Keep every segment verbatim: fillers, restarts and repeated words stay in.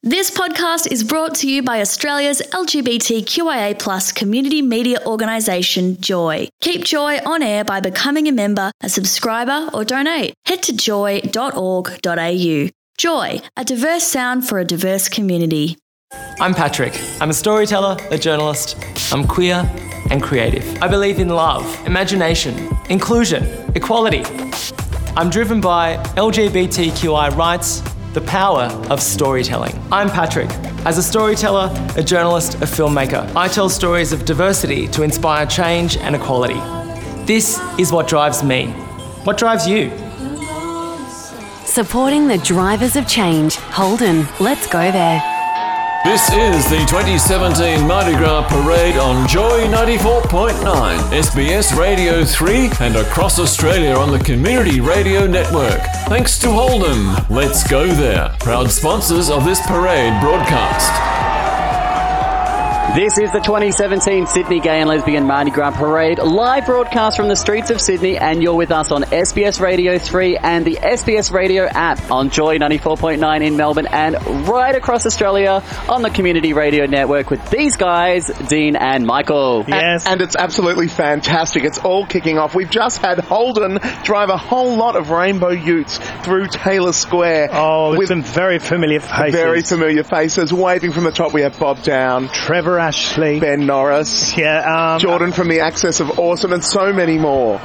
This podcast is brought to you by Australia's L G B T Q I A plus community media organisation, Joy. Keep Joy on air by becoming a member, a subscriber or donate. Head to joy dot org dot a u. Joy, a diverse sound for a diverse community. I'm Patrick. I'm a storyteller, a journalist. I'm queer and creative. I believe in love, imagination, inclusion, equality. I'm driven by L G B T Q I rights, the power of storytelling. I'm Patrick. As a storyteller, a journalist, a filmmaker, I tell stories of diversity to inspire change and equality. This is what drives me. What drives you? Supporting the drivers of change. Holden, let's go there. This is the twenty seventeen Mardi Gras Parade on Joy ninety-four point nine, S B S Radio three and across Australia on the Community Radio Network. Thanks to Holden. Let's go there. Proud sponsors of this parade broadcast. This is the twenty seventeen Sydney Gay and Lesbian Mardi Gras Parade, live broadcast from the streets of Sydney, and you're with us on S B S Radio three and the S B S Radio app, on Joy ninety-four point nine in Melbourne and right across Australia on the Community Radio Network with these guys, Dean and Michael. Yes. And, and it's absolutely fantastic. It's all kicking off. We've just had Holden drive a whole lot of rainbow utes through Taylor Square. Oh, with, with some very familiar faces. Very familiar faces. Waving from the top, we have Bob Down, Trevor Ashley, Ben Norris, yeah, um, Jordan from the Access of Awesome, and so many more.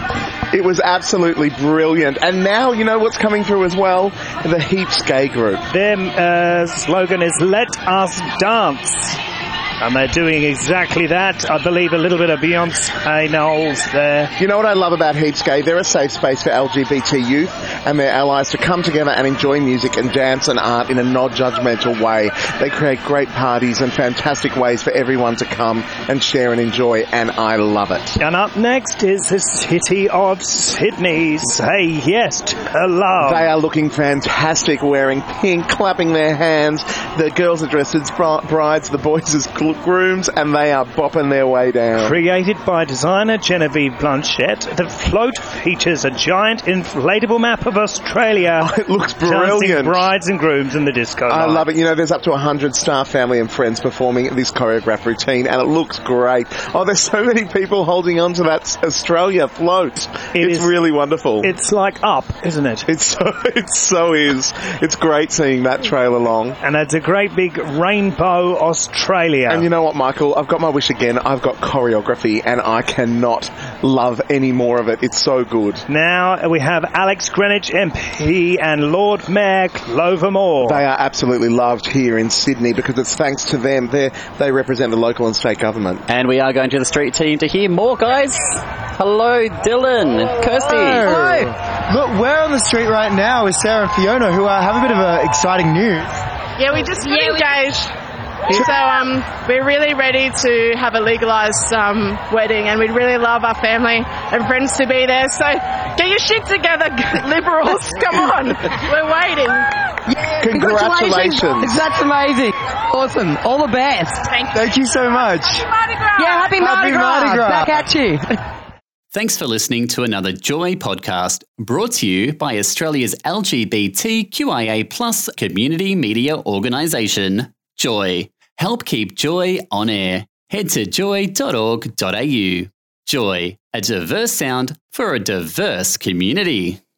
It was absolutely brilliant. And now, you know what's coming through as well? The Heaps Gay Group. Their uh, slogan is Let Us Dance. And they're doing exactly that. I believe a little bit of Beyonce Knowles there. You know what I love about Heaps Gay? They're a safe space for L G B T youth and their allies to come together and enjoy music and dance and art in a non-judgmental way. They create great parties and fantastic ways for everyone to come and share and enjoy, and I love it. And up next is the City of Sydney. Say yes to love. They are looking fantastic, wearing pink, clapping their hands. The girls are dressed as brides, the boys as grooms, and they are bopping their way down. Created by designer Genevieve Blanchette, the float features a giant inflatable map of Australia. Oh, it looks brilliant. Brides and grooms in the disco I light. love it. You know, there's up to one hundred staff, family and friends performing this choreographed routine, and it looks great. Oh, there's so many people holding on to that Australia float. It it's is, really wonderful. It's like Up, isn't it? It's so, it so is. It's great seeing that trail along. And it's a great big rainbow Australia. And you know what, Michael? I've got my wish again. I've got choreography, and I cannot love any more of it. It's so good. Now we have Alex Greenwich M P and Lord Mayor Clover Moore. They are absolutely loved here in Sydney because it's thanks to them. They they represent the local and state government. And we are going to the street team to hear more, guys. Hello, Dylan, Kirsty. Hi. Look, we're on the street right now with Sarah and Fiona, who uh, have a bit of uh, exciting news. Yeah, we just got yeah, engaged. So um, we're really ready to have a legalised um, wedding, and we'd really love our family and friends to be there. So get your shit together, Liberals. Come on. We're waiting. Yeah, congratulations. congratulations. That's amazing. Awesome. All the best. Thank you. Thank you so much. Happy Mardi Gras. Yeah, happy Mardi, happy Mardi Gras. Back at you. Thanks for listening to another Joy podcast brought to you by Australia's L G B T Q I A plus community media organisation, Joy. Help keep Joy on air. Head to joy dot org dot a u. Joy, a diverse sound for a diverse community.